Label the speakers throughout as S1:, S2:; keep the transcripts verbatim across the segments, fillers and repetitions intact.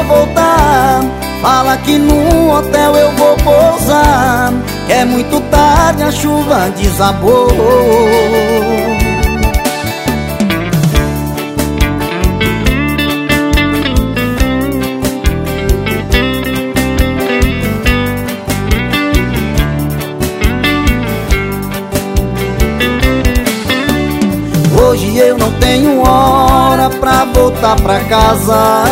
S1: voltar. Fala que num hotel eu vou pousar, que é muito tarde, a chuva desabou. Hoje eu não tenho hora pra voltar pra casa.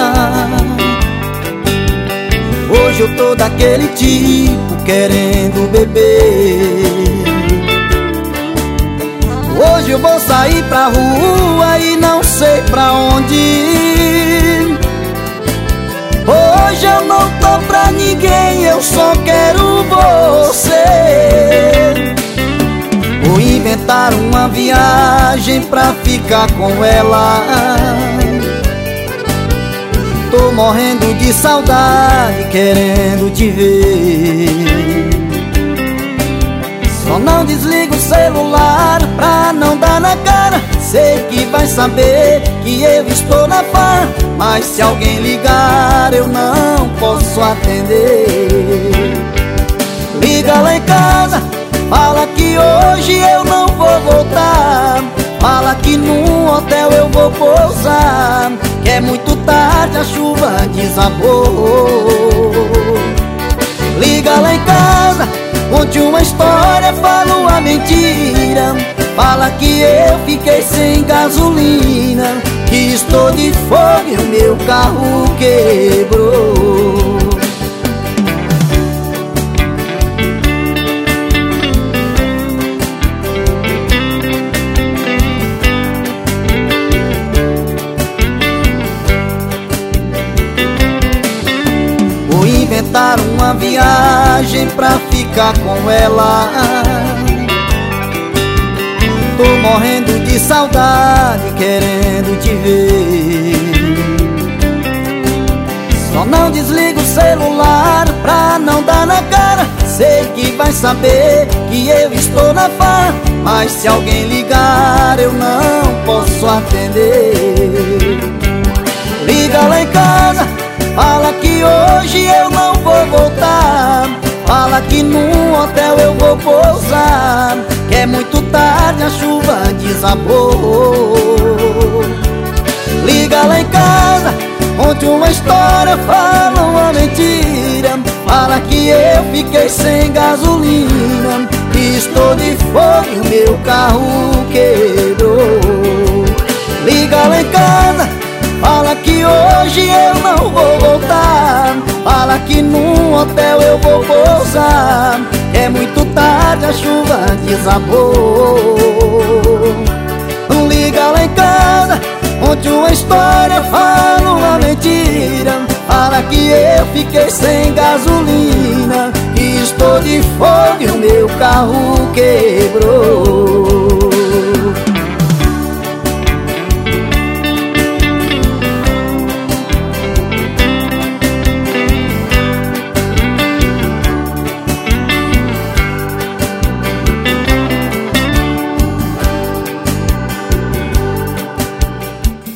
S1: Hoje eu tô daquele tipo querendo beber. Hoje eu vou sair pra rua e não sei pra onde ir. Hoje eu não tô pra ninguém, eu só quero você. Vou inventar uma viagem pra ficar com ela. Tô morrendo de saudade, querendo te ver. Só não desliga o celular pra não dar na cara. Sei que vai saber que eu estou na farra, mas se alguém ligar eu não posso atender. Liga lá em casa, fala que hoje eu não vou voltar. Fala que num hotel eu vou pousar, que é muito tarde, a chuva desabou. Liga lá em casa, conte uma história, fala uma mentira. Fala que eu fiquei sem gasolina, que estou de fogo e o meu carro quebrou. Vou inventar uma viagem pra ficar com ela. Tô morrendo de saudade, querendo te ver. Só não desliga o celular pra não dar na cara. Sei que vai saber que eu estou na farra, mas se alguém ligar eu não posso atender. Liga lá em casa, fala que hoje eu não vou voltar. Fala que num hotel eu vou pousar, que é muito tarde, a chuva desabou. Liga lá em casa, conte uma história, fala uma mentira. Fala que eu fiquei sem gasolina, que estou de fogo e o meu carro quebrou. Liga lá em casa, fala que hoje eu não vou voltar. Fala que num hotel eu vou pousar, é muito tarde, a chuva desabou. Liga lá em casa, conte uma história, fala uma mentira. Fala que eu fiquei sem gasolina, que estou de fogo e o meu carro quebrou.